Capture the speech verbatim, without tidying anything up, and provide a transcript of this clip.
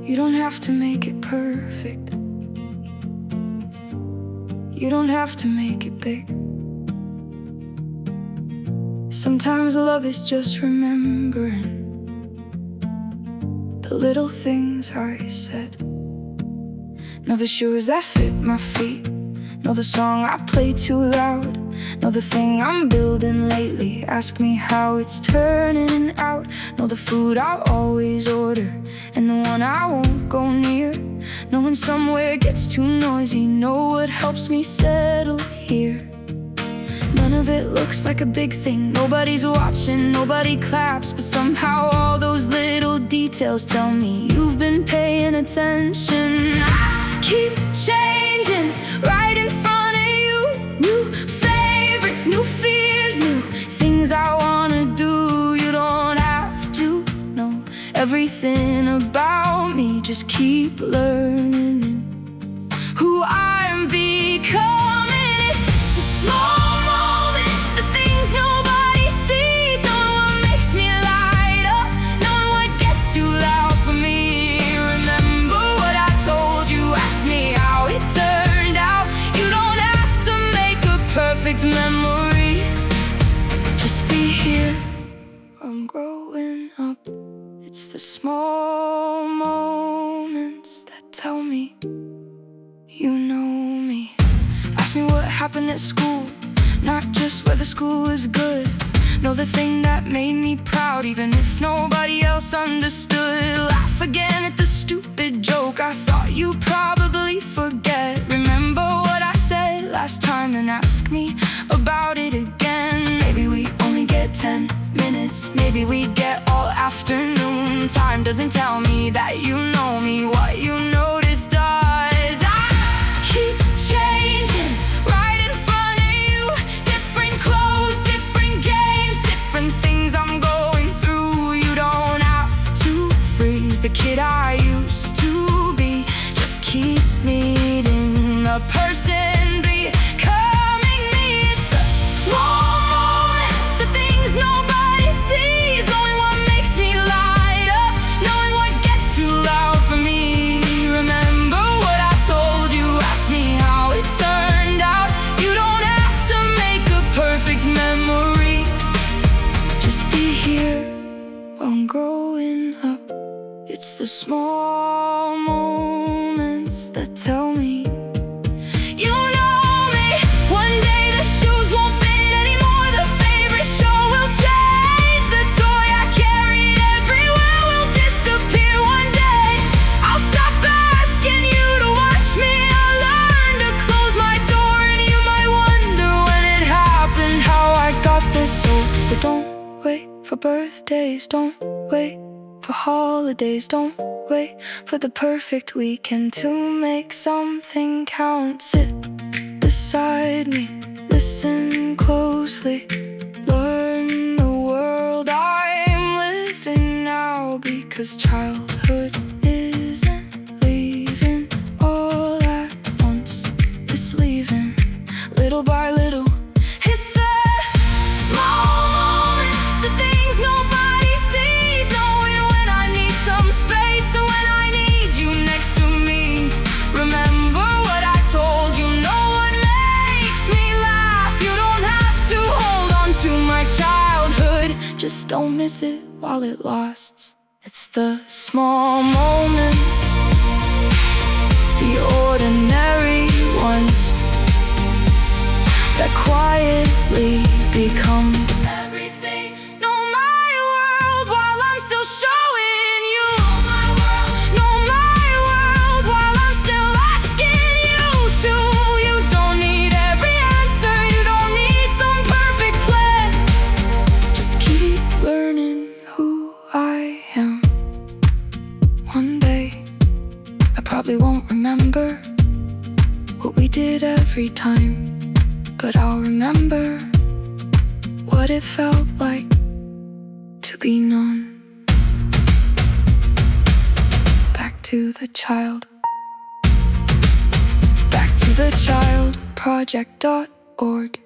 You don't have to make it perfect. You don't have to make it big. Sometimes love is just remembering the little things I said. Know the shoes that fit my feet. Know the song I play too loud. Know the thing I'm building lately. Ask me how it's turning out. Know the food I always order and the one I won't go near. Know when somewhere gets too noisy. Know what helps me settle here. None of it looks like a big thing. Nobody's watching, nobody claps, but somehow all those little details tell me you've been paying attention. I keep changing right in front of you. New favorites, new fears, new things I wanna do. You don't have to know everything about me. Just keep learning who I'm becoming. It's the small moments, the things nobody sees. Knowing what makes me light up, knowing what gets too loud for me. Remember what I told you, ask me how it turned out. You don't have to make a perfect memory. Just be here, I'm growing up. It's the small moments that tell me you know me. Ask me what happened at school, not just whether school was good. Know the thing that made me proud, even if nobody else understood. Laugh again at the stupid joke I thought you'd probably forget. Remember what I said last time and ask me about it again. Maybe we only get ten minutes, maybe we get all afternoon. Time doesn't tell me that you know me. What you notice does. I keep changing right in front of you. Different clothes, different games, different things I'm going through. You don't have to freeze the kid I used to be. Just keep meeting the person becoming me. It's the small moments, the things nobody sees. Knowing what makes me light up, knowing what gets too loud for me. Remember what I told you, ask me how it turned out. You don't have to make a perfect memory. Just be here while I'm growing up. It's the small moments that tell me you know me. One day the shoes won't fit anymore. The favorite show will change. The toy I carried everywhere will disappear one day. I'll stop asking you to watch me. I'll learn to close my door, and you might wonder when it happened, how I got this. So, so don't wait for birthdays, don't wait for holidays, don't wait for the perfect weekend to make something count. Sit beside me, listen closely, learn the world I'm living now. Because childhood isn't leaving all at once, it's leaving little by little. It's the small moments, the things nobody sees. Knowing when I need some space and when I need you next to me. Remember what I told you, know what makes me laugh. You don't have to hold on to my childhood, just don't miss it while it lasts. It's the small moments, the ordinary ones, that quietly become everything. Know my world while I'm still showing you. Know my world while I'm still asking you to. You don't need every answer, you don't need some perfect plan. Just keep learning who I am. One day I probably won't remember what we did every time, but I'll remember what it felt like to be known. Back to the child. Back to the child project dot org.